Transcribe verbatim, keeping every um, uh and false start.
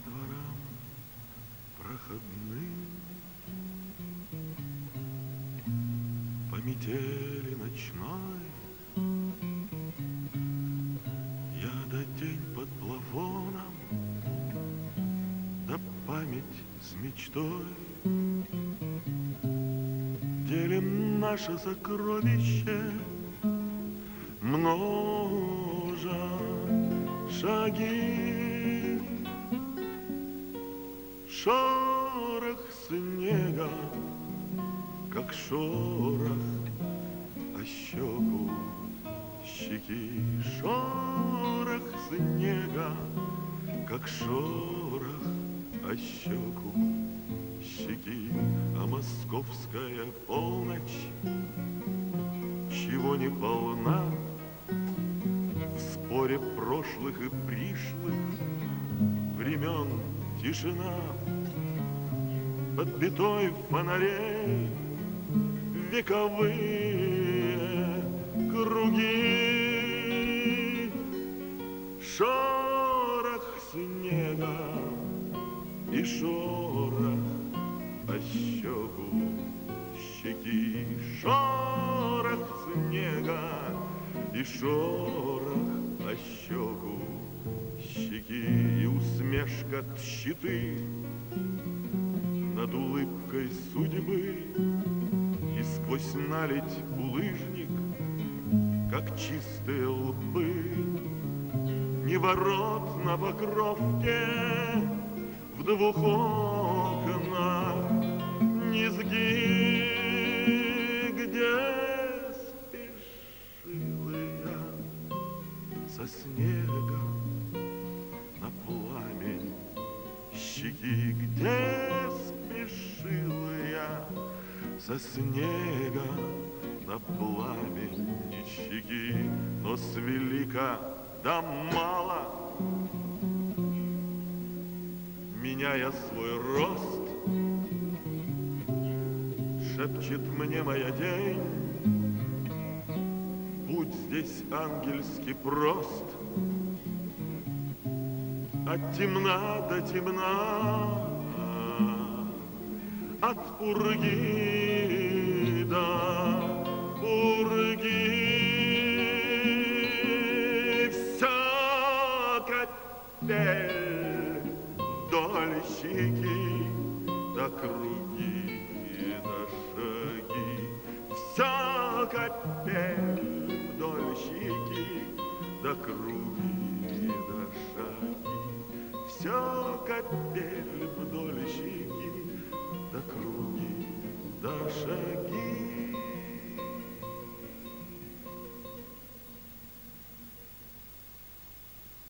дворам проходным, по метели ночной, я да тень под плафоном, да память с мечтой. Делим наше сокровище, множа шаги. Шорох снега, как шорох о щеку щеки. Шорох снега, как шорох о щеку щеки. А московская полночь, чего не полна, в споре прошлых и пришлых времен тишина. Подбитой фонарей вековые круги. Шорох снега и шорох о щеку щеки. Шорох снега и шорох о щеку щеки. И усмешка тщеты над улыбкой судьбы, и сквозь наледь булыжник, как чистые лбы. Ни ворот на покровке в двух окнах, низги, где спешил я со снегом на пламень щеки. Где спешил я со снега на пламень щеки. Но с велика да мало, меняя свой рост, шепчет мне моя тень: будь здесь ангельски прост. От темна до темна, от пурги до пурги. Вся капель вдоль щеки, до круги, до шаги. Вся капель вдоль щеки, до круги, до шаги. Вся капель вдоль щеки, до круги, до шаги.